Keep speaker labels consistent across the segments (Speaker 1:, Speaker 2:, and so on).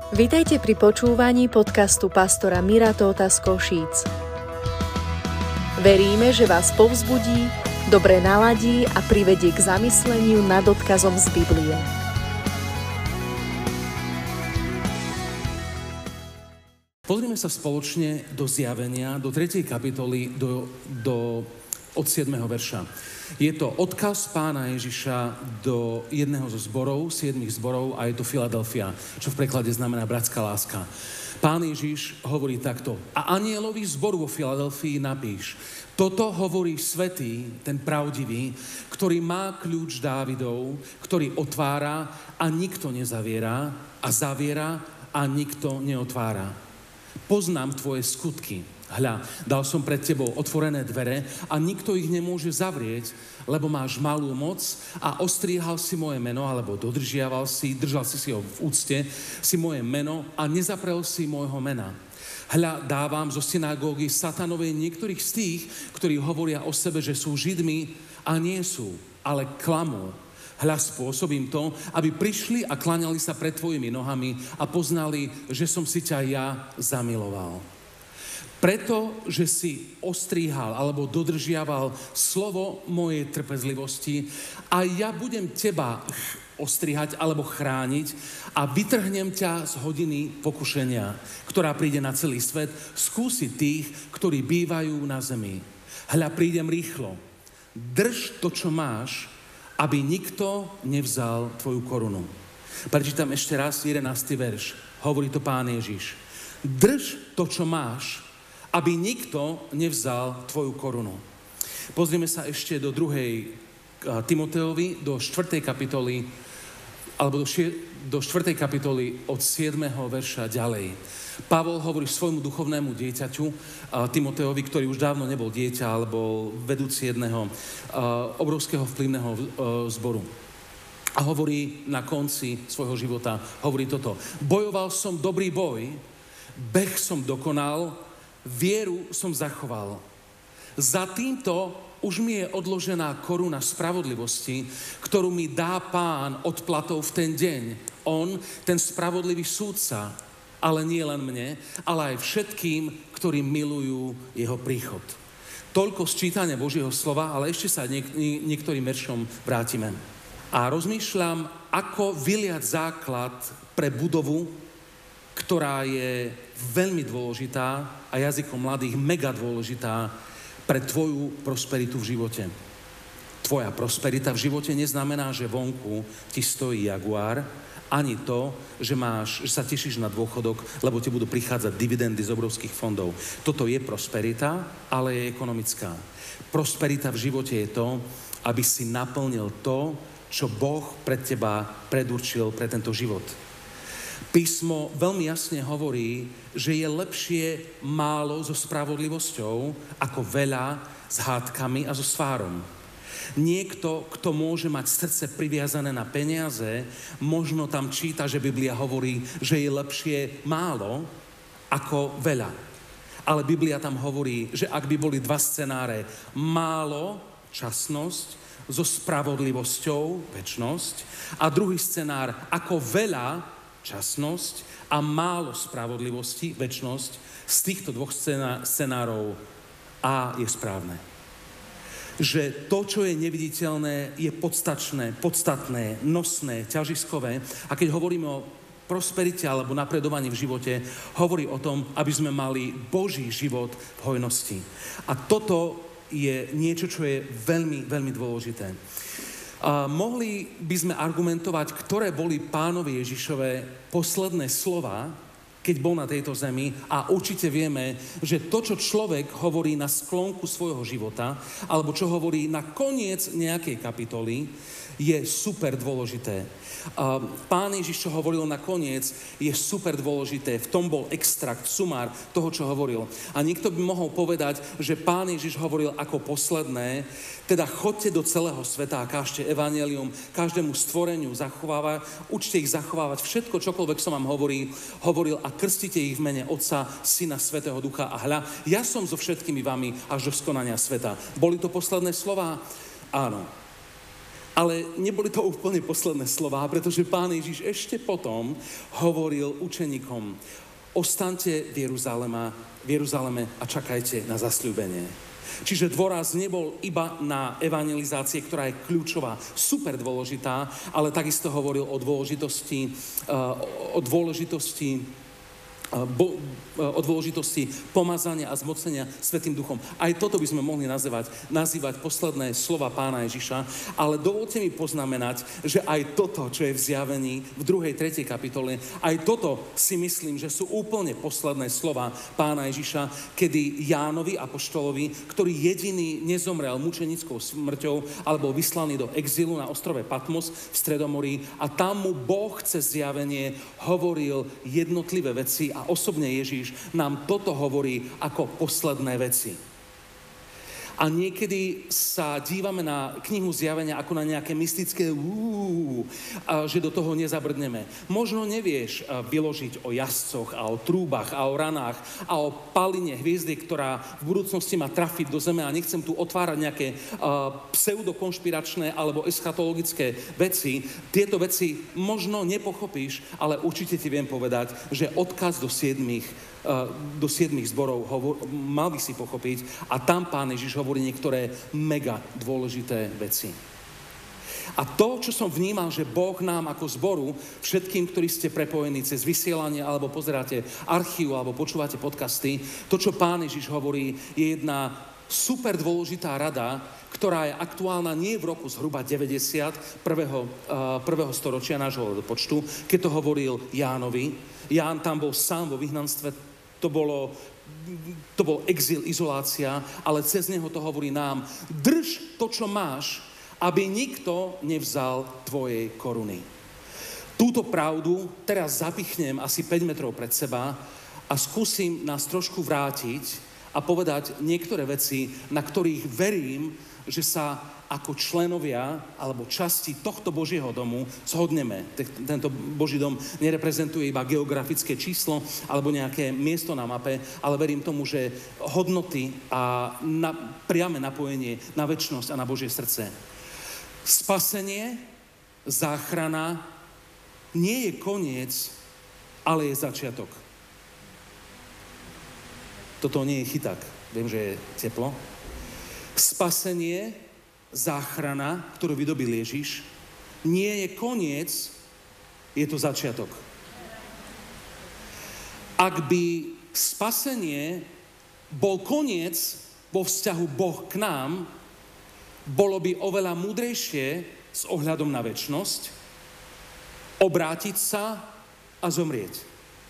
Speaker 1: Vitajte pri počúvaní podcastu pastora Mira Tóta z Košíc. Veríme, že vás povzbudí, dobre naladí a privedie k zamysleniu nad odkazom z Biblie.
Speaker 2: Pozrime sa spoločne do Zjavenia, do 3. kapitoly, od 7. verša. Je to odkaz Pána Ježiša do jedného zo zborov, 7 zborov, a je to Filadelfia, čo v preklade znamená bratská láska. Pán Ježiš hovorí takto: a anjelovi zboru vo Filadelfii napíš: toto hovorí svätý, ten pravdivý, ktorý má kľúč Dávidov, ktorý otvára a nikto nezaviera, a zaviera a nikto neotvára. Poznám tvoje skutky. Hľa, dal som pred tebou otvorené dvere a nikto ich nemôže zavrieť, lebo máš malú moc a ostríhal si moje meno, alebo držal si ho v úcte, si moje meno a nezaprel si môjho mena. Hľa, dávam zo synagógy satanovej niektorých z tých, ktorí hovoria o sebe, že sú Židmi a nie sú, ale klamú. Hľa, spôsobím to, aby prišli a kláňali sa pred tvojimi nohami a poznali, že som si ťa ja zamiloval. Preto, že si ostríhal alebo dodržiaval slovo mojej trpezlivosti, a ja budem teba ostrihať alebo chrániť a vytrhnem ťa z hodiny pokušenia, ktorá príde na celý svet, skúsiť tých, ktorí bývajú na zemi. Hľa, prídem rýchlo. Drž to, čo máš, aby nikto nevzal tvoju korunu. Prečítam ešte raz 11. verš. Hovorí to Pán Ježiš. Drž to, čo máš, aby nikto nevzal tvoju korunu. Pozrime sa ešte do 2. Timoteovi, do 4. kapitoly, alebo do 4. kapitoly od 7. verša ďalej. Pavol hovorí svojmu duchovnému dieťaťu, Timoteovi, ktorý už dávno nebol dieťa, alebo vedúci jedného obrovského vplyvného zboru. A hovorí na konci svojho života, hovorí toto: bojoval som dobrý boj, beh som dokonal, vieru som zachoval. Za týmto už mi je odložená koruna spravodlivosti, ktorú mi dá Pán odplatou v ten deň. On, ten spravodlivý súdca, ale nie len mne, ale aj všetkým, ktorí milujú jeho príchod. Toľko sčítania Božieho slova, ale ešte sa niektorým veršom vrátime. A rozmýšľam, ako vyliať základ pre budovu, ktorá je veľmi dôležitá a jazykom mladých mega dôležitá pre tvoju prosperitu v živote. Tvoja prosperita v živote neznamená, že vonku ti stojí jaguár, ani to, že sa tešíš na dôchodok, lebo ti budú prichádzať dividendy z obrovských fondov. Toto je prosperita, ale je ekonomická. Prosperita v živote je to, aby si naplnil to, čo Boh pred teba predurčil pre tento život. Písmo veľmi jasne hovorí, že je lepšie málo so spravodlivosťou ako veľa s hádkami a so svárom. Niekto, kto môže mať srdce priviazané na peniaze, možno tam číta, že Biblia hovorí, že je lepšie málo ako veľa. Ale Biblia tam hovorí, že ak by boli dva scenáre, málo, časnosť, so spravodlivosťou, večnosť, a druhý scenár, ako veľa, časnosť, a málo spravodlivosti, večnosť, z týchto dvoch scenárov A je správne. Že to, čo je neviditeľné, je podstatné, nosné, ťažiskové. A keď hovoríme o prosperite alebo napredovaní v živote, hovorí o tom, aby sme mali Boží život v hojnosti. A toto je niečo, čo je veľmi, veľmi dôležité. Mohli by sme argumentovať, ktoré boli Pánovi Ježišove posledné slova, keď bol na tejto zemi, a určite vieme, že to, čo človek hovorí na sklonku svojho života, alebo čo hovorí na koniec nejakej kapitoly, je super dôležité. Pán Ježiš, čo hovoril na koniec, je super dôležité. V tom bol extrakt, sumár toho, čo hovoril. A niekto by mohol povedať, že Pán Ježiš hovoril ako posledné, teda choďte do celého sveta a kážte evanjelium každému stvoreniu, učte ich zachovávať všetko, čokoľvek som vám hovoril, a krstite ich v mene Otca, Syna, Svätého Ducha, a hľa, ja som so všetkými vami až do skonania sveta. Boli to posledné slová? Áno. Ale neboli to úplne posledné slová, pretože Pán Ježiš ešte potom hovoril učeníkom: ostaňte v Jeruzaleme a čakajte na zasľúbenie. Čiže dôraz nebol iba na evangelizácie, ktorá je kľúčová, super dôležitá, ale takisto hovoril o dôležitosti pomazania a zmocnenia Svätým Duchom. Aj toto by sme mohli nazývať posledné slova Pána Ježiša, ale dovolte mi poznamenať, že aj toto, čo je v Zjavení v 2. 3. kapitole, aj toto si myslím, že sú úplne posledné slova Pána Ježiša, kedy Jánovi apoštolovi, ktorý jediný nezomrel mučenickou smrťou, alebo vyslaný do exilu na ostrove Patmos v Stredomorí, a tam mu Boh cez zjavenie hovoril jednotlivé veci a osobne Ježiš nám toto hovorí ako posledné veci. A niekedy sa dívame na knihu Zjavenia ako na nejaké mystické že do toho nezabrdneme. Možno nevieš vyložiť o jazdcoch a o trúbach a o ranách a o paline hviezdy, ktorá v budúcnosti má trafiť do zeme, a nechcem tu otvárať nejaké pseudokonšpiračné alebo eschatologické veci. Tieto veci možno nepochopíš, ale určite ti viem povedať, že odkaz do 7 zborov mal by si pochopiť, a tam Pán Ježiš hovorí niektoré mega dôležité veci. A to, čo som vnímal, že Boh nám ako zboru, všetkým, ktorí ste prepojení cez vysielanie, alebo pozeráte archív, alebo počúvate podcasty, to, čo Pán Ježiš hovorí, je jedna super dôležitá rada, ktorá je aktuálna nie v roku zhruba 90. prvého storočia nášho počtu, keď to hovoril Jánovi. Ján tam bol sám vo vyhnanstve. To bol exil, izolácia, ale cez neho to hovorí nám: drž to, čo máš, aby nikto nevzal tvojej koruny. Túto pravdu teraz zapichnem asi 5 metrov pred seba a skúsim nás trošku vrátiť a povedať niektoré veci, na ktorých verím, že sa ako členovia alebo časti tohto Božieho domu zhodneme. Tento Boží dom nereprezentuje iba geografické číslo alebo nejaké miesto na mape, ale verím tomu, že hodnoty a priame napojenie na večnosť a na Božie srdce. Spasenie, záchrana nie je koniec, ale je začiatok. Toto nie je chyták. Viem, že je teplo. Spasenie, záchrana, ktorú vydobil Ježiš, nie je koniec, je to začiatok. Ak by spasenie bol koniec vo vzťahu Boh k nám, bolo by oveľa múdrejšie s ohľadom na večnosť obrátiť sa a zomrieť.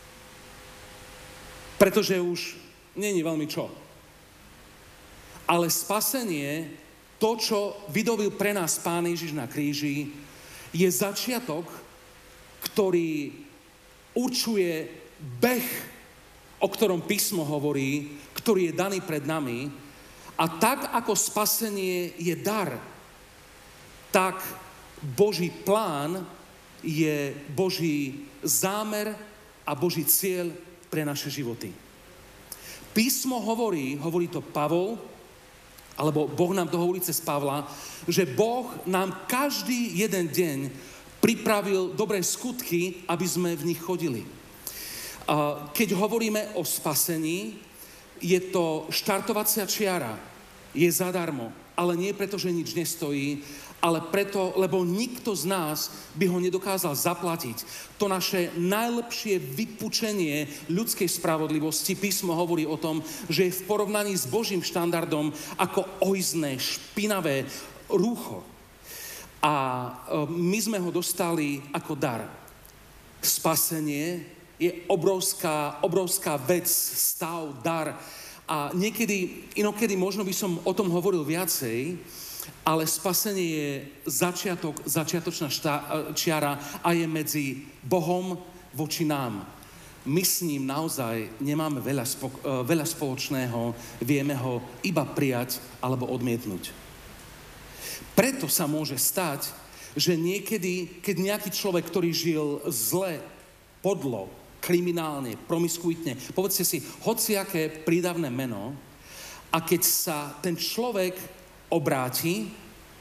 Speaker 2: Pretože už není veľmi čo. Ale spasenie, to, čo vydobil pre nás Pán Ježiš na kríži, je začiatok, ktorý určuje beh, o ktorom písmo hovorí, ktorý je daný pred nami. A tak, ako spasenie je dar, tak Boží plán je Boží zámer a Boží cieľ pre naše životy. Písmo hovorí to Pavol, alebo Boh nám to hovorí cez Pavla, že Boh nám každý jeden deň pripravil dobré skutky, aby sme v nich chodili. Keď hovoríme o spasení, je to štartovacia čiara, je zadarmo, ale nie preto, že nič nestojí, ale preto, lebo nikto z nás by ho nedokázal zaplatiť. To naše najlepšie vypučenie ľudskej spravodlivosti, písmo hovorí o tom, že je v porovnaní s Božím štandardom ako ojzné, špinavé rúcho. A my sme ho dostali ako dar. Spasenie je obrovská vec, stav, dar. A inokedy možno by som o tom hovoril viacej, ale spasenie je začiatočná čiara a je medzi Bohom voči nám. My s ním naozaj nemáme veľa spoločného, vieme ho iba prijať alebo odmietnúť. Preto sa môže stať, že niekedy, keď nejaký človek, ktorý žil zle, podlo, kriminálne, promiskuitne, povedzte si hociaké prídavné meno, a keď sa ten človek obráti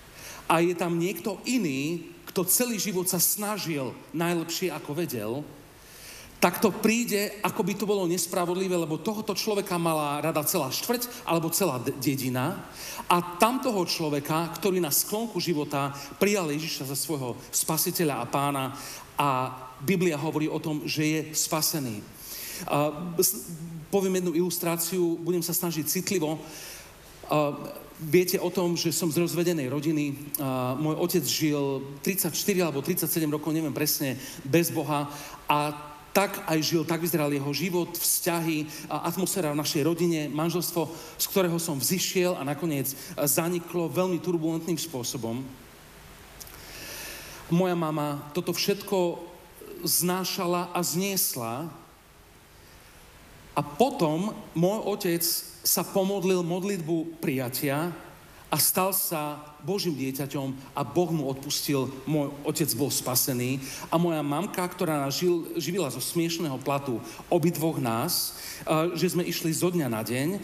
Speaker 2: a je tam niekto iný, kto celý život sa snažil najlepšie, ako vedel, tak to príde, ako by to bolo nespravodlivé, lebo tohoto človeka mala rada celá štvrť alebo celá dedina a tamtoho človeka, ktorý na sklonku života prijal Ježiša za svojho spasiteľa a pána a Biblia hovorí o tom, že je spasený. Poviem jednu ilustráciu, budem sa snažiť citlivo. Viete o tom, že som z rozvedenej rodiny. Môj otec žil 34 alebo 37 rokov, neviem presne, bez Boha a tak aj žil, tak vyzeral jeho život, vzťahy, atmosféra v našej rodine, manželstvo, z ktorého som vzišiel a nakoniec zaniklo veľmi turbulentným spôsobom. Moja mama toto všetko znášala a zniesla a potom môj otec sa pomodlil modlitbu prijatia a stal sa Božím dieťaťom a Boh mu odpustil, môj otec bol spasený a moja mamka, ktorá nás živila zo smiešného platu obidvoch nás, že sme išli zo dňa na deň,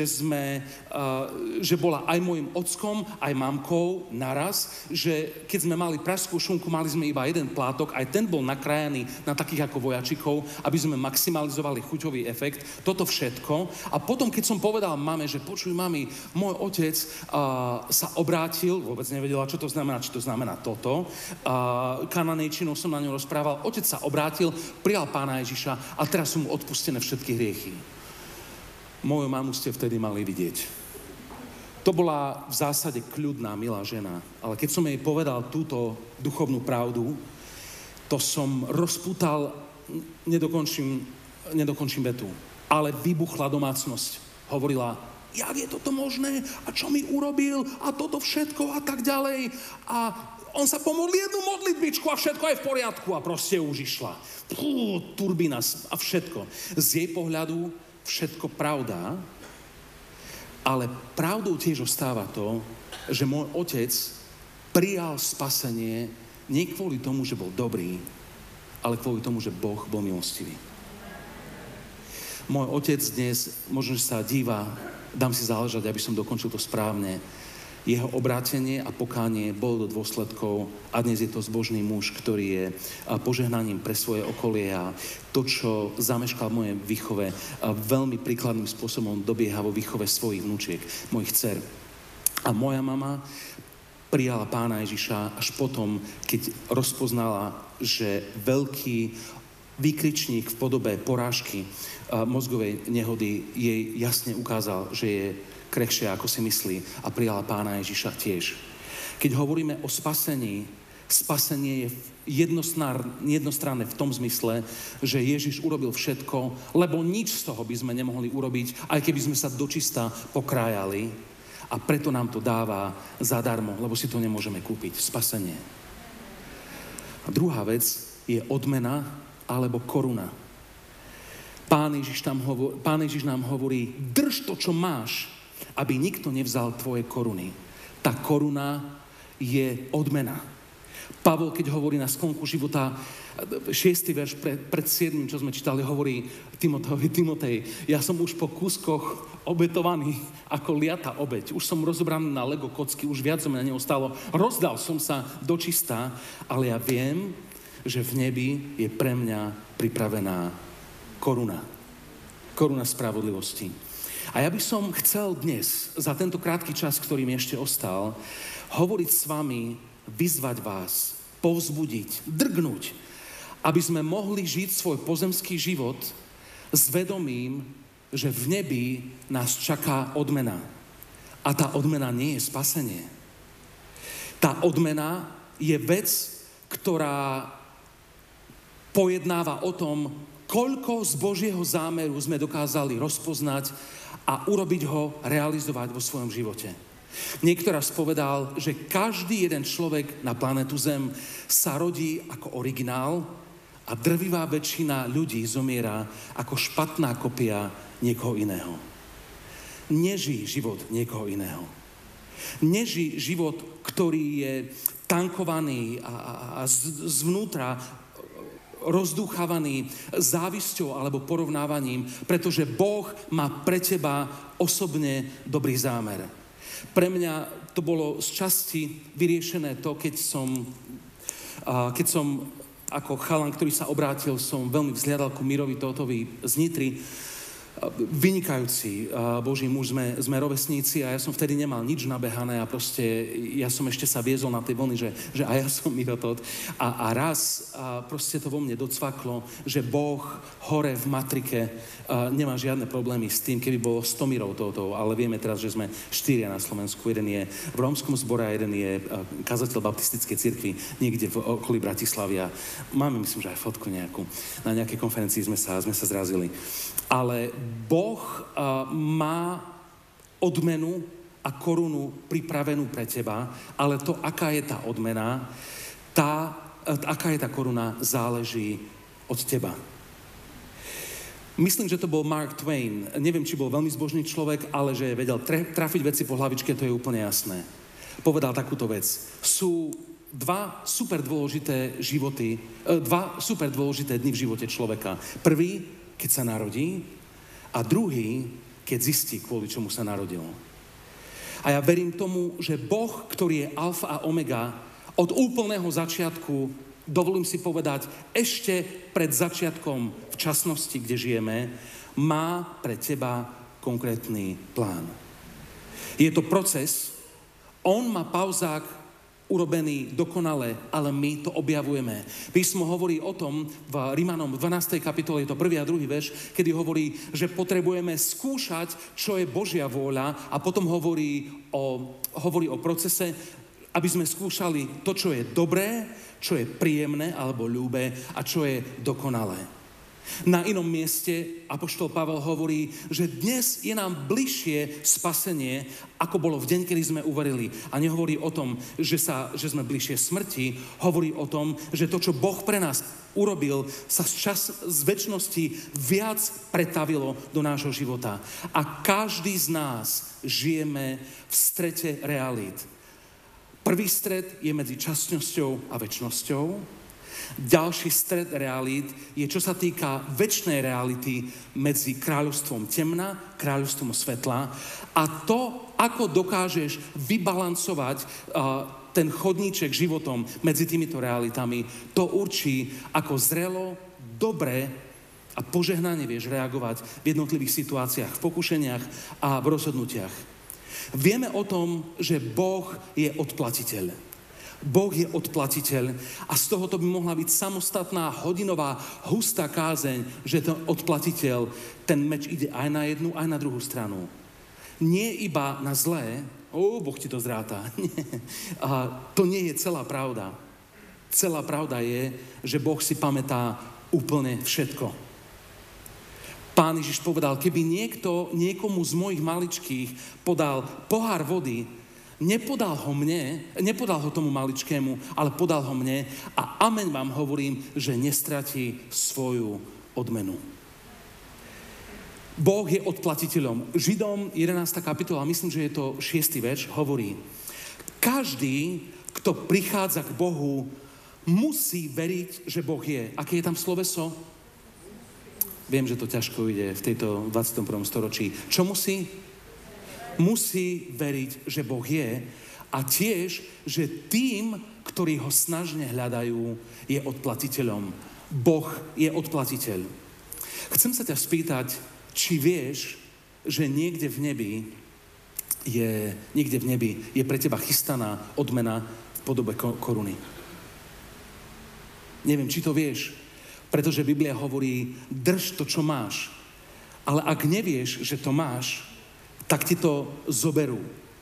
Speaker 2: že bola aj môjim ockom, aj mamkou naraz, že keď sme mali pražskú šunku, mali sme iba jeden plátok, aj ten bol nakrájaný na takých ako vojačikov, aby sme maximalizovali chuťový efekt, toto všetko. A potom, keď som povedal mame, že počuj mami, môj otec sa obrátil, vôbec nevedela, čo to znamená, či to znamená toto. Kananejčinou som na ňom rozprával. Otec sa obrátil, prijal pána Ježiša a teraz sú mu odpustené všetky hriechy. Moju mamu ste vtedy mali vidieť. To bola v zásade kľudná, milá žena. Ale keď som jej povedal túto duchovnú pravdu, to som rozputal, nedokončím vetu, ale vybuchla domácnosť. Hovorila, jak je toto možné a čo mi urobil a toto všetko a tak ďalej. A on sa pomodlil jednu modlitbičku a všetko je v poriadku a proste už išla. Turbína a všetko. Z jej pohľadu všetko pravda, ale pravdou tiež ostáva to, že môj otec prijal spasenie nie kvôli tomu, že bol dobrý, ale kvôli tomu, že Boh bol milostivý. Môj otec dnes, možno, že sa díva, dám si záležať, aby som dokončil to správne. Jeho obrátenie a pokánie bolo do dôsledkov a dnes je to zbožný muž, ktorý je požehnaním pre svoje okolie a to, čo zameškal v mojej výchove, veľmi príkladným spôsobom dobieha vo výchove svojich vnúčiek, mojich dcer. A moja mama prijala pána Ježiša až potom, keď rozpoznala, že veľký výkričník v podobe porážky mozgovej nehody jej jasne ukázal, že je krehšia, ako si myslí a prijala pána Ježiša tiež. Keď hovoríme o spasení, spasenie je jednostranné v tom zmysle, že Ježiš urobil všetko, lebo nič z toho by sme nemohli urobiť, aj keby sme sa dočista pokrájali a preto nám to dáva zadarmo, lebo si to nemôžeme kúpiť. Spasenie. A druhá vec je odmena alebo koruna. Pán Ježiš nám hovorí, drž to, čo máš, aby nikto nevzal tvoje koruny. Tá koruna je odmena. Pavol, keď hovorí na sklonku života, 6. verš pred 7., čo sme čítali, hovorí Timotej, ja som už po kúskoch obetovaný ako liata obeť. Už som rozobraný na Lego kocky, už viac som na neho stalo. Rozdal som sa dočistá, ale ja viem, že v nebi je pre mňa pripravená koruna. Koruna spravodlivosti. A ja by som chcel dnes, za tento krátky čas, ktorý mi ešte ostal, hovoriť s vami, vyzvať vás, povzbudiť, drgnúť, aby sme mohli žiť svoj pozemský život s vedomím, že v nebi nás čaká odmena. A tá odmena nie je spasenie. Tá odmena je vec, ktorá pojednáva o tom, koľko z Božieho zámeru sme dokázali rozpoznať a urobiť ho, realizovať vo svojom živote. Niekto raz povedal, že každý jeden človek na planetu Zem sa rodí ako originál a drvivá väčšina ľudí zomiera ako špatná kopia niekoho iného. Nežij život niekoho iného. Nežij život, ktorý je tankovaný a zvnútra rozdúchavaný závisťou alebo porovnávaním, pretože Boh má pre teba osobne dobrý zámer. Pre mňa to bolo z časti vyriešené to, keď som ako chalan, ktorý sa obrátil, som veľmi vzhliadal ku Mirovi Tótovi z Nitry. Vynikajúci Boží muž, sme rovesníci a ja som vtedy nemal nič nabehané a proste ja som ešte sa viezol na tej vlny, že aj ja som Miro Tóth a raz proste to vo mne docvaklo, že Boh hore v matrike nemá žiadne problémy s tým, keby bolo 100 Mirov Tóthov, ale vieme teraz, že sme 4 na Slovensku, jeden je v rómskom zbore a jeden je kazateľ baptistickej cirkvi niekde v okolí Bratislavy a máme, myslím, že aj fotku nejakú. Na nejakej konferencii sme sa zrazili. Ale Boh má odmenu a korunu pripravenú pre teba, ale to, aká je tá odmena, aká je tá koruna, záleží od teba. Myslím, že to bol Mark Twain. Neviem, či bol veľmi zbožný človek, ale že vedel trafiť veci po hlavičke, to je úplne jasné. Povedal takúto vec. Sú dva super dôležité dni v živote človeka. Prvý, keď sa narodí, a druhý, keď zistí, kvôli čomu sa narodil. A ja verím tomu, že Boh, ktorý je alfa a omega, od úplného začiatku, dovolím si povedať, ešte pred začiatkom v časnosti, kde žijeme, má pre teba konkrétny plán. Je to proces, on má pauzák urobený dokonale, ale my to objavujeme. Písmo hovorí o tom v Rimanom 12. kapitole, je to 1. a 2. verš, kedy hovorí, že potrebujeme skúšať, čo je Božia vôľa a potom hovorí o procese, aby sme skúšali to, čo je dobré, čo je príjemné alebo ľúbe a čo je dokonalé. Na inom mieste apoštol Pavel hovorí, že dnes je nám bližšie spasenie, ako bolo v deň, kedy sme uverili. A nehovorí o tom, že sme bližšie smrti, hovorí o tom, že to, čo Boh pre nás urobil, sa z večnosti viac pretavilo do nášho života. A každý z nás žijeme v strete realít. Prvý stret je medzi časnosťou a večnosťou. Ďalší stret realít je, čo sa týka večnej reality medzi kráľovstvom temna, kráľovstvom svetla a to, ako dokážeš vybalancovať ten chodníček životom medzi týmito realitami, to určí, ako zrelo, dobre a požehnane vieš reagovať v jednotlivých situáciách, v pokušeniach a v rozhodnutiach. Vieme o tom, že Boh je odplatiteľ. Boh je odplatiteľ a z tohoto by mohla byť samostatná hodinová hustá kázeň, že ten odplatiteľ, ten meč ide aj na jednu, aj na druhú stranu. Nie iba na zlé, Boh ti to zráta. A to nie je celá pravda. Celá pravda je, že Boh si pamätá úplne všetko. Pán Ježiš povedal, keby niekto niekomu z mojich maličkých podal pohár vody, nepodal ho tomu maličkému, ale podal ho mne a amen vám hovorím, že nestratí svoju odmenu. Boh je odplatiteľom. Židom 11. kapitola, myslím, že je to 6. verš, hovorí: každý, kto prichádza k Bohu, musí veriť, že Boh je. Aké je tam sloveso? Viem, že to ťažko ide v tejto 21. storočí. Čo musí? Musí veriť, že Boh je a tiež, že tým, ktorí ho snažne hľadajú, je odplatiteľom. Boh je odplatiteľ. Chcem sa ťa spýtať, či vieš, že niekde v nebi je pre teba chystaná odmena v podobe koruny. Neviem, či to vieš, pretože Biblia hovorí, drž to, čo máš. Ale ak nevieš, že to máš, tak ti to zoberú.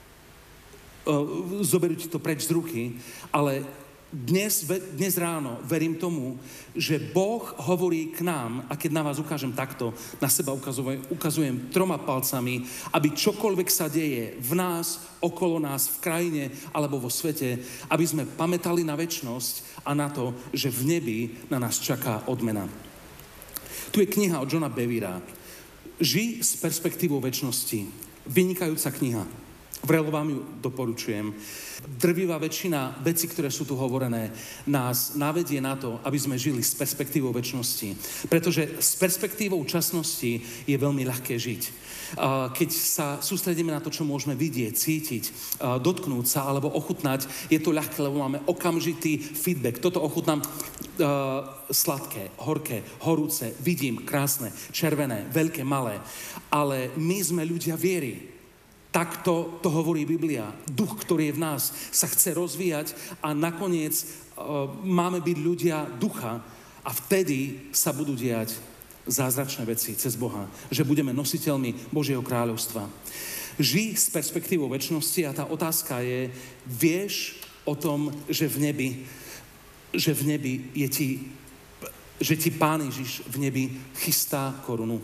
Speaker 2: Zoberú ti to preč z ruky, ale dnes ráno verím tomu, že Boh hovorí k nám, a keď na vás ukážem takto, na seba ukazujem 3 palcami, aby čokoľvek sa deje v nás, okolo nás, v krajine alebo vo svete, aby sme pamätali na večnosť a na to, že v nebi na nás čaká odmena. Tu je kniha od Johna Bevera. Žij s perspektívou večnosti. Vynikajúca kniha. Vrelo vám ju doporučujem. Drvivá väčšina vecí, ktoré sú tu hovorené, nás navedie na to, aby sme žili s perspektívou večnosti. Pretože s perspektívou časnosti je veľmi ľahké žiť. Keď sa sústredíme na to, čo môžeme vidieť, cítiť, dotknúť sa alebo ochutnať, je to ľahké, lebo máme okamžitý feedback. Toto ochutnám sladké, horké, horúce, vidím, krásne, červené, veľké, malé. Ale my sme ľudia viery. Takto to hovorí Biblia. Duch, ktorý je v nás, sa chce rozvíjať a nakoniec máme byť ľudia ducha a vtedy sa budú diať zázračné veci cez Boha. Že budeme nositeľmi Božieho kráľovstva. Žij s perspektívou večnosti a tá otázka je, vieš o tom, že v nebi je že ti Pán Ježiš v nebi chystá korunu.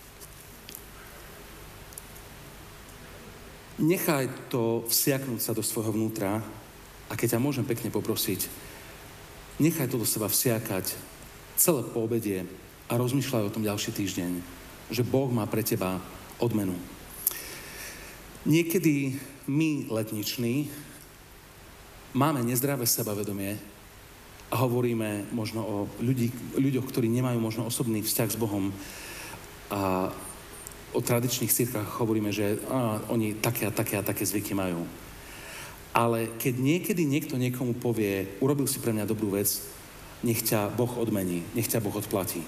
Speaker 2: Nechaj to vsiaknúť sa do svojho vnútra a keď ťa môžem pekne poprosiť, nechaj to do seba vsiakať celé po obede a rozmýšľaj o tom ďalší týždeň, že Boh má pre teba odmenu. Niekedy my, letniční, máme nezdravé sebavedomie a hovoríme možno o ľuďoch, ktorí nemajú možno osobný vzťah s Bohom a o tradičných cirkách hovoríme, že oni také a také zvyky majú. Ale keď niekedy niekto niekomu povie, urobil si pre mňa dobrú vec, nech ťa Boh odmení, nech ťa Boh odplatí.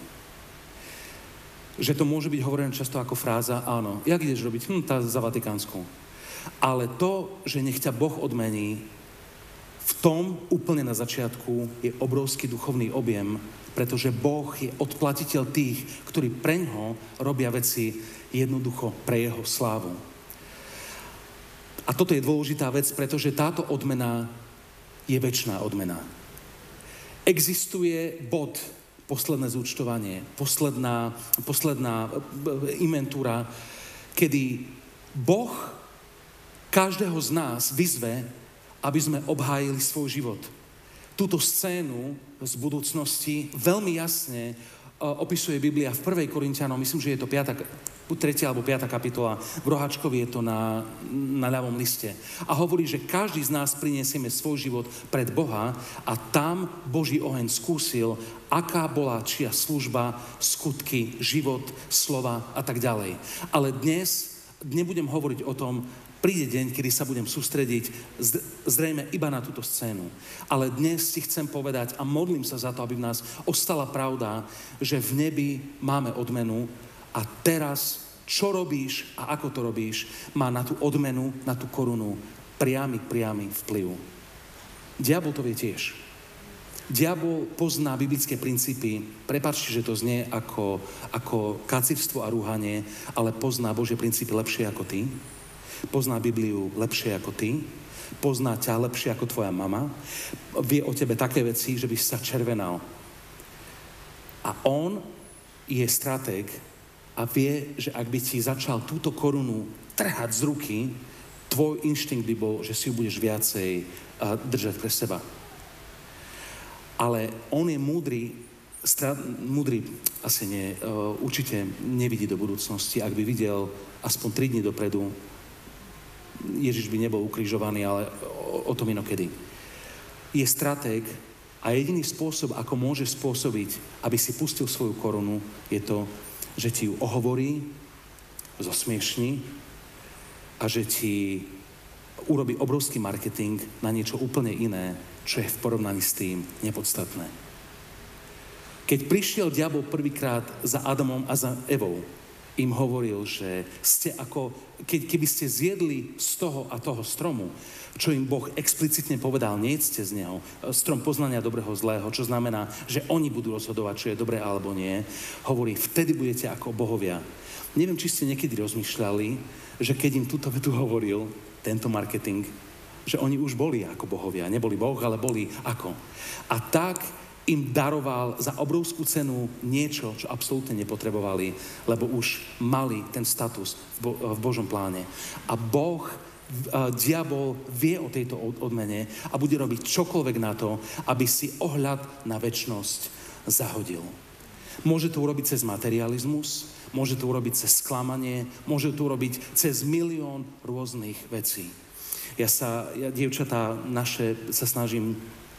Speaker 2: Že to môže byť hovorené často ako fráza, áno, jak ideš robiť? Tá za Vatikánsku. Ale to, že nech ťa Boh odmení, v tom úplne na začiatku je obrovský duchovný objem, pretože Boh je odplatiteľ tých, ktorí preňho robia veci jednoducho pre jeho slávu. A toto je dôležitá vec, pretože táto odmena je večná odmena. Existuje bod, posledné zúčtovanie, posledná inventúra, kedy Boh každého z nás vyzve, aby sme obhájili svoj život. Túto scénu z budúcnosti veľmi jasne opisuje Biblia v 1. Korinťanom, myslím, že je to 3. alebo 5. kapitola, v roháčkovi je to na ľavom liste. A hovorí, že každý z nás prinesieme svoj život pred Boha a tam Boží oheň skúsil, aká bola čia služba, skutky, život, slova a tak ďalej. Ale dnes nebudem hovoriť o tom, príde deň, kedy sa budem sústrediť zrejme iba na túto scénu. Ale dnes ti chcem povedať a modlím sa za to, aby v nás ostala pravda, že v nebi máme odmenu a teraz, čo robíš a ako to robíš, má na tú odmenu, na tú korunu priamy vplyv. Diabol to vie tiež. Diabol pozná biblické princípy, prepáčte, že to znie ako kacírstvo a rúhanie, ale pozná Božie princípy lepšie ako ty. Pozná Bibliu lepšie ako ty, pozná ťa lepšie ako tvoja mama, vie o tebe také veci, že by si sa červenal. A on je stratég a vie, že ak by ti začal túto korunu trhať z ruky, tvoj inštinkt by bol, že si ju budeš viacej držať pre seba. Ale on je múdry, asi nie, určite nevidí do budúcnosti, ak by videl aspoň 3 dní dopredu, Ježiš by nebol ukrižovaný, ale o tom inokedy. Je stratég a jediný spôsob, ako môže spôsobiť, aby si pustil svoju korunu, je to, že ti ju ohovorí, zosmiešni a že ti urobí obrovský marketing na niečo úplne iné, čo je v porovnaní s tým nepodstatné. Keď prišiel diabol prvýkrát za Adamom a za Evou, im hovoril, že ste ako, keby ste zjedli z toho a toho stromu, čo im Boh explicitne povedal, nejedzte z neho, strom poznania dobrého zlého, čo znamená, že oni budú rozhodovať, čo je dobré alebo nie, hovorí, vtedy budete ako bohovia. Neviem, či ste niekedy rozmýšľali, že keď im túto vetu hovoril, tento marketing, že oni už boli ako bohovia. Neboli Boh, ale boli ako. A tak im daroval za obrovskú cenu niečo, čo absolútne nepotrebovali, lebo už mali ten status v Božom pláne. A diabol vie o tejto odmene a bude robiť čokoľvek na to, aby si ohľad na večnosť zahodil. Môže to urobiť cez materializmus, môže to urobiť cez sklamanie, môže to urobiť cez milión rôznych vecí. Ja dievčatá naše sa snažím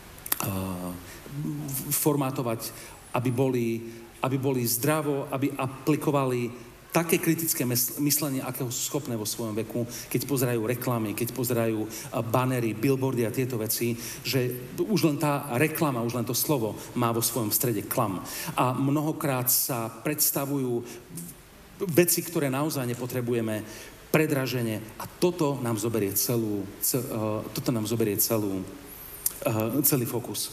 Speaker 2: formátovať, aby boli zdravo, aby aplikovali také kritické myslenie, akého sú schopné vo svojom veku, keď pozerajú reklamy, keď pozerajú banery, billboardy a tieto veci, že už len tá reklama, už len to slovo má vo svojom strede klam. A mnohokrát sa predstavujú veci, ktoré naozaj nepotrebujeme, predraženie, a toto nám zoberie celý fokus.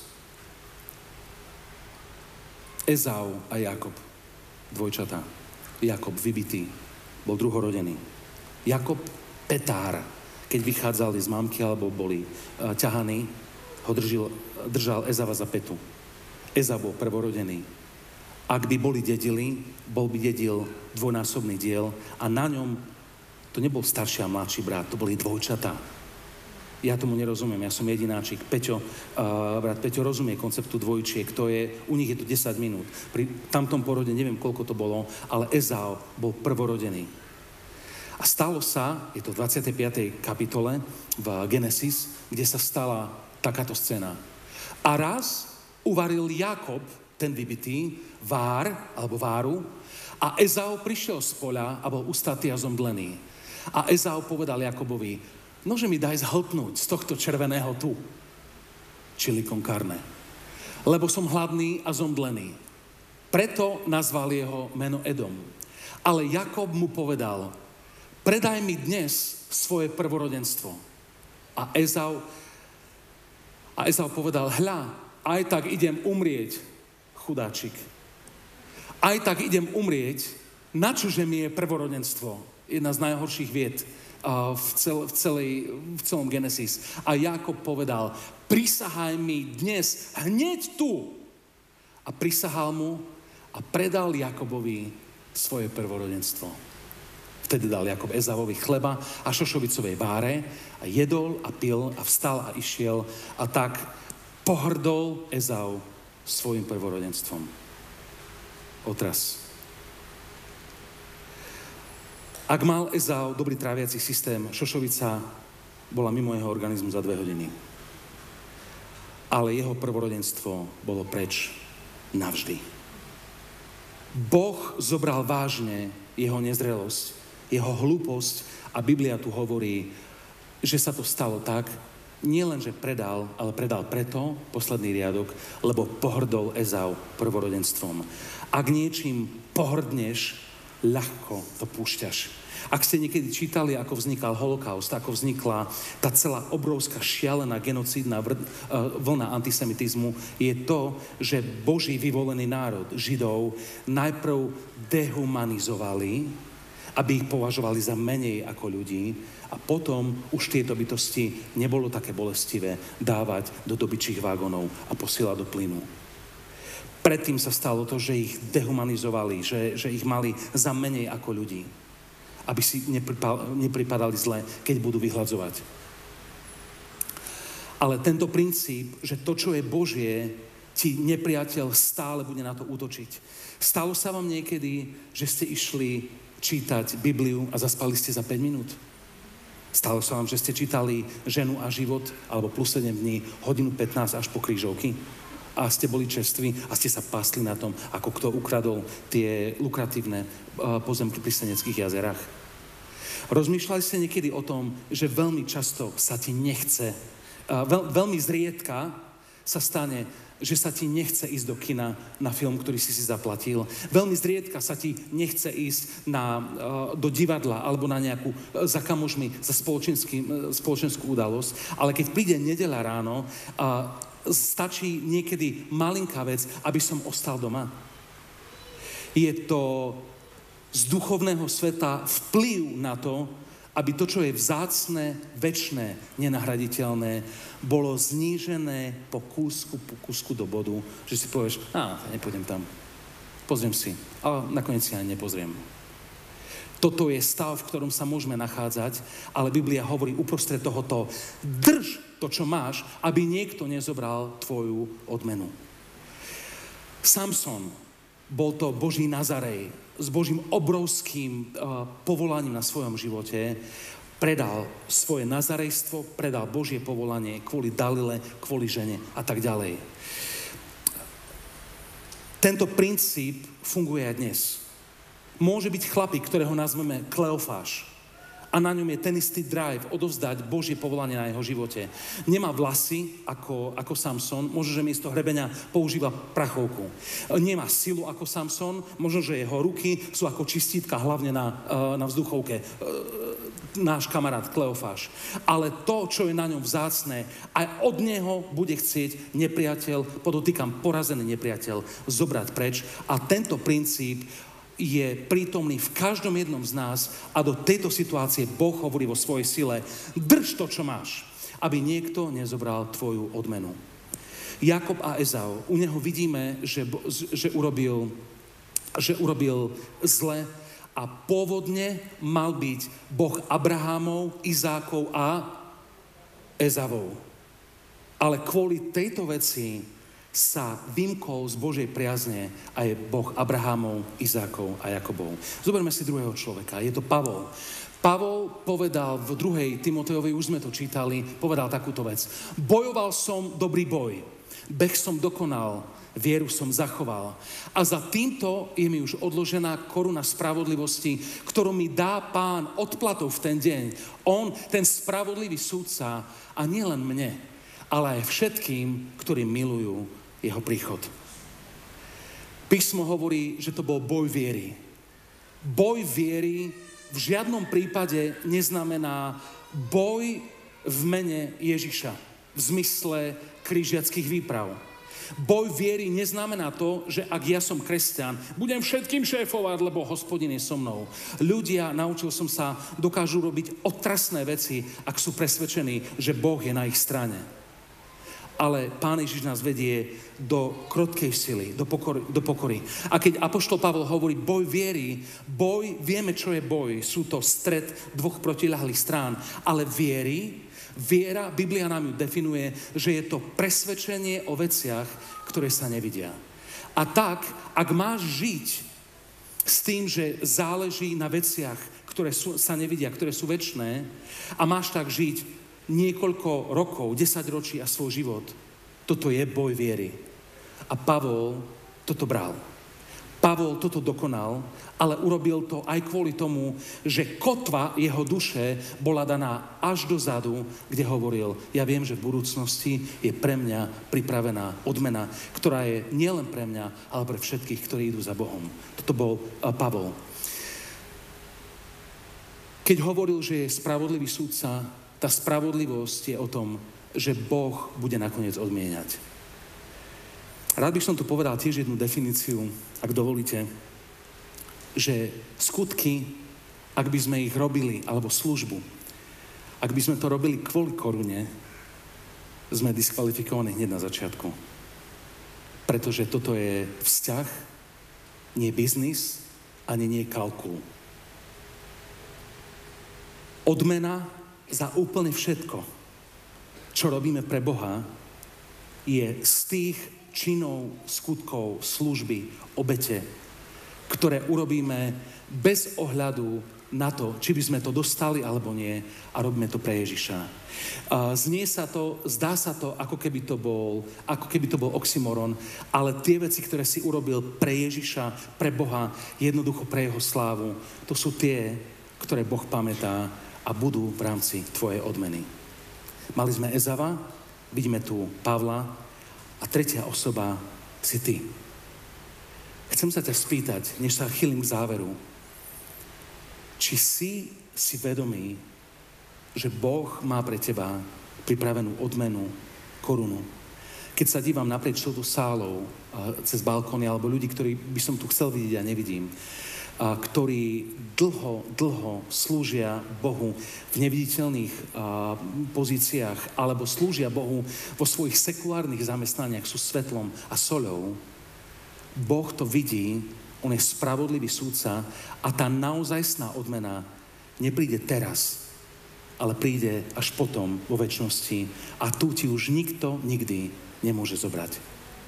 Speaker 2: Ezau a Jakob, dvojčatá. Jakob, vybitý, bol druhorodený. Jakob, petár, keď vychádzali z mamky alebo boli ťahaní, ho držal Ezava za petu. Ezau bol prvorodený. Ak by boli dedili, dedil dvojnásobný diel a na ňom to nebol starší a mladší brat, to boli dvojčatá. Ja tomu nerozumiem, ja som jedináčik. Brat Peťo rozumie konceptu dvojčiek, u nich je to 10 minút. Pri tamtom porode neviem, koľko to bolo, ale Ezau bol prvorodený. A stalo sa, je to v 25. kapitole v Genesis, kde sa stala takáto scéna. A raz uvaril Jakob, ten vybitý, váru, a Ezau prišiel z poľa a bol ustatý a zomdlený. A Ezau povedal Jakobovi: nože mi daj zhltnúť z tohto červeného tu, chili con carne, lebo som hladný a zomdlený. Preto nazval jeho meno Edom. Ale Jakob mu povedal: predaj mi dnes svoje prvorodenstvo. A Ezau povedal: hľa, aj tak idem umrieť, chudáčik. Aj tak idem umrieť, načože mi je prvorodenstvo. Jedna z najhorších vied v celom Genesis. A Jákob povedal: prisahaj mi dnes, hneď tu. A prisahal mu a predal Jakobovi svoje prvorodenstvo. Vtedy dal Jakob Ezavovi chleba a šošovicovej váre a jedol a pil a vstal a išiel, a tak pohrdol Ezau svojim prvorodenstvom. Otras. Ak mal Ezau dobrý tráviaci systém, šošovica bola mimo jeho organizmu za 2 hodiny. Ale jeho prvorodenstvo bolo preč navždy. Boh zobral vážne jeho nezrelosť, jeho hlúposť, a Biblia tu hovorí, že sa to stalo tak, nie len, že predal, ale predal preto, posledný riadok, lebo pohrdol Ezau prvorodenstvom. Ak niečím pohrdneš, ľahko to púšťaš. Ak ste niekedy čítali, ako vznikal holokaust, ako vznikla tá celá obrovská šialená genocídna vlna antisemitizmu, je to, že Boží vyvolený národ, Židov, najprv dehumanizovali, aby ich považovali za menej ako ľudí, a potom už tieto bytosti nebolo také bolestivé dávať do dobyčích vagónov a posielať do plynu. Predtým sa stalo to, že ich dehumanizovali, že ich mali za menej ako ľudí, aby si nepripadali zle, keď budú vyhľadzovať. Ale tento princíp, že to, čo je Božie, ti nepriateľ stále bude na to útočiť. Stalo sa vám niekedy, že ste išli čítať Bibliu a zaspali ste za 5 minút? Stalo sa vám, že ste čítali Ženu a život alebo plus 7 dní, hodinu 15 až po krížovky? A ste boli čerství a ste sa pásli na tom, ako kto ukradol tie lukratívne pozemky pri Seneckých jazerách. Rozmýšľali ste niekedy o tom, že veľmi často sa ti nechce, veľmi zriedka sa stane, že sa ti nechce ísť do kina na film, ktorý si zaplatil. Veľmi zriedka sa ti nechce ísť do divadla alebo na nejakú za kamošmi, za spoločenskú udalosť. Ale keď príde nedeľa ráno, stačí niekedy malinká vec, aby som ostal doma. Je to z duchovného sveta vplyv na to, aby to, čo je vzácne, večné, nenahraditeľné, bolo znížené po kúsku do bodu, že si povieš: nepôjdem tam, pozriem si, ale nakoniec si ani nepozriem. Toto je stav, v ktorom sa môžeme nachádzať, ale Biblia hovorí uprostred tohoto: drž to, čo máš, aby niekto nezobral tvoju odmenu. Samson Bol to Boží Nazarej s Božím obrovským povolaním na svojom živote. Predal svoje nazarejstvo, predal Božie povolanie kvôli Dalile, kvôli žene a tak ďalej. Tento princíp funguje aj dnes. Môže byť chlapík, ktorého nazveme Kleofáš, a na ňom je ten istý drive odovzdať Božie povolanie na jeho živote. Nemá vlasy ako Samson, možno, že miesto hrebenia používa prachovku. Nemá silu ako Samson, možno, že jeho ruky sú ako čistítka, hlavne na vzduchovke. Náš kamarát Kleofáš. Ale to, čo je na ňom vzácne, aj od neho bude chcieť nepriateľ, podotýkam porazený nepriateľ, zobrať preč. A tento princíp je prítomný v každom jednom z nás a do tejto situácie Boh hovorí vo svojej sile: drž to, čo máš, aby niekto nezobral tvoju odmenu. Jakob a Ezau, u neho vidíme, že urobil zle a pôvodne mal byť Boh Abrahamov, Izákov a Ezavov. Ale kvôli tejto veci sa vymkol z Božej priazne a je Boh Abrahamov, Izákov a Jakobov. Zoberme si druhého človeka, je to Pavol. Pavol povedal v 2. Timotejovej, už sme to čítali, povedal takúto vec: bojoval som dobrý boj, beh som dokonal, vieru som zachoval. A za týmto je mi už odložená koruna spravodlivosti, ktorú mi dá Pán odplatou v ten deň. On, ten spravodlivý sudca, a nielen mne, ale aj všetkým, ktorí milujú jeho príchod. Písmo hovorí, že to bol boj viery. Boj viery v žiadnom prípade neznamená boj v mene Ježiša, v zmysle križiackých výprav. Boj viery neznamená to, že ak ja som kresťan, budem všetkým šéfovať, lebo Hospodin je so mnou. Ľudia, naučil som sa, dokážu robiť otrasné veci, ak sú presvedčení, že Boh je na ich strane. Ale Pán Ježiš nás vedie do krotkej sily, do pokory. A keď apoštol Pavol hovorí boj viery, vieme, čo je boj. Sú to stret dvoch protiľahlých strán. Ale viera, Biblia nám ju definuje, že je to presvedčenie o veciach, ktoré sa nevidia. A tak, ak máš žiť s tým, že záleží na veciach, ktoré sa nevidia, ktoré sú večné, a máš tak žiť niekoľko rokov, 10 ročí a svoj život, toto je boj viery. A Pavol toto bral. Pavol toto dokonal, ale urobil to aj kvôli tomu, že kotva jeho duše bola daná až dozadu, kde hovoril: ja viem, že v budúcnosti je pre mňa pripravená odmena, ktorá je nielen pre mňa, ale pre všetkých, ktorí idú za Bohom. Toto bol Pavol. Keď hovoril, že je spravodlivý sudca, tá spravodlivosť je o tom, že Boh bude nakoniec odmieniať. Rád by som tu povedal tiež jednu definíciu, ak dovolíte, že skutky, ak by sme ich robili, alebo službu, ak by sme to robili kvôli korune, sme diskvalifikovaní hneď na začiatku. Pretože toto je vzťah, nie biznis, ani nie kalkul. Odmena za úplne všetko, čo robíme pre Boha, je z tých činov, skutkov, služby, obete, ktoré urobíme bez ohľadu na to, či by sme to dostali alebo nie, a robíme to pre Ježiša. Zdá sa to, ako keby to bol oxymoron, ale tie veci, ktoré si urobil pre Ježiša, pre Boha, jednoducho pre jeho slávu, to sú tie, ktoré Boh pamätá a budú v rámci tvojej odmeny. Mali sme Ezava, vidíme tu Pavla a tretia osoba si ty. Chcem sa ťa spýtať, než sa chýlim k záveru, či si vedomý, že Boh má pre teba pripravenú odmenu, korunu. Keď sa dívam naprieč touto sálou, cez balkóny, alebo ľudí, ktorí by som tu chcel vidieť a nevidím, ktorí dlho slúžia Bohu v neviditeľných pozíciách alebo slúžia Bohu vo svojich sekulárnych zamestnaniach, sú svetlom a soľou. Boh to vidí, on je spravodlivý súdca a tá naozajstná odmena nepríde teraz, ale príde až potom vo večnosti a tu ti už nikto nikdy nemôže zobrať.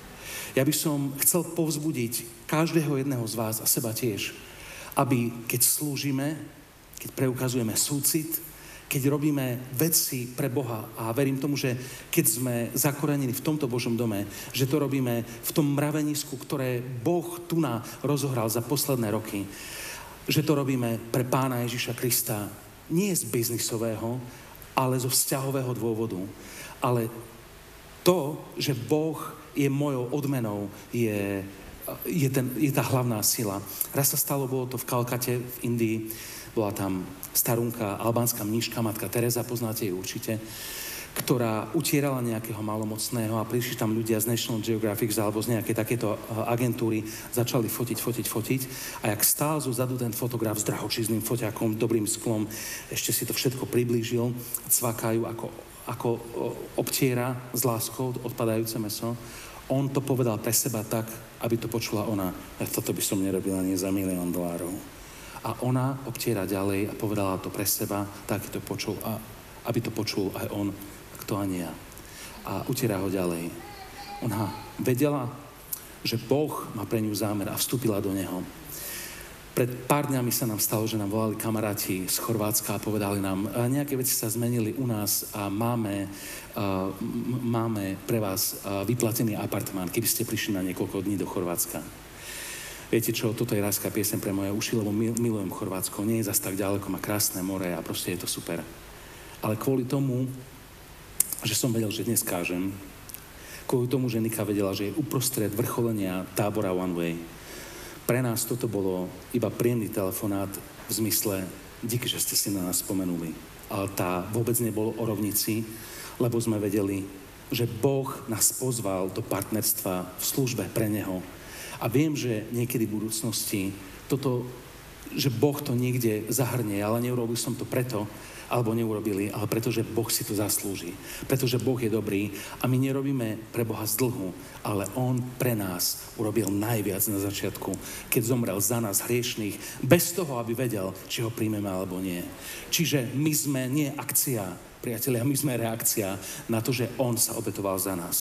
Speaker 2: Ja by som chcel povzbudiť každého jedného z vás a seba tiež, aby keď slúžime, keď preukazujeme súcit, keď robíme veci pre Boha a verím tomu, že keď sme zakorenení v tomto Božom dome, že to robíme v tom mravenisku, ktoré Boh tu rozohral za posledné roky, že to robíme pre Pána Ježiša Krista nie z biznisového, ale zo vzťahového dôvodu. Ale to, že Boh je mojou odmenou, je tá hlavná sila. Raz sa stalo, bolo to v Kalkate, v Indii, bola tam starunka, albánska mníška, matka Teresa, poznáte ju určite, ktorá utierala nejakého malomocného a prišli tam ľudia z National Geographic alebo z nejakej takéto agentúry, začali fotiť a jak stál zozadu ten fotograf s drahočízným foťakom, dobrým sklom, ešte si to všetko priblížil, cvakajú ako obtiera s láskou odpadajúce mäso. On to povedal pre seba tak, aby to počula ona. Toto by som nerobila nie za $1 000 000. A ona obtiera ďalej a povedala to pre seba, tak to počul, a aby to počul aj on, kto ani ja. A utiera ho ďalej. Ona vedela, že Boh má pre ňu zámer a vstúpila do neho. Pred pár dňami sa nám stalo, že nám volali kamaráti z Chorvátska a povedali nám, nejaké veci sa zmenili u nás a máme pre vás vyplatený apartmán, keby ste prišli na niekoľko dní do Chorvátska. Viete čo, toto je rajská pieseň pre moje uši, lebo milujem Chorvátsko. Nie je zas tak ďaleko, má krásne more a proste je to super. Ale kvôli tomu, že som vedel, že dnes kážem, kvôli tomu, že Nika vedela, že je uprostred vrcholenia tábora One Way, pre nás toto bolo iba príjemný telefonát v zmysle, díky, že ste si na nás spomenuli. Ale tá vôbec nebolo o rovnici, lebo sme vedeli, že Boh nás pozval do partnerstva v službe pre Neho. A viem, že niekedy v budúcnosti že Boh to niekde zahrnie, ale neurobil som to preto, alebo neurobili, ale pretože Boh si to zaslúži. Pretože Boh je dobrý a my nerobíme pre Boha z dlhu, ale On pre nás urobil najviac na začiatku, keď zomrel za nás hriešných, bez toho, aby vedel, či ho príjmeme alebo nie. Čiže my sme nie akcia, priatelia, my sme reakcia na to, že On sa obetoval za nás.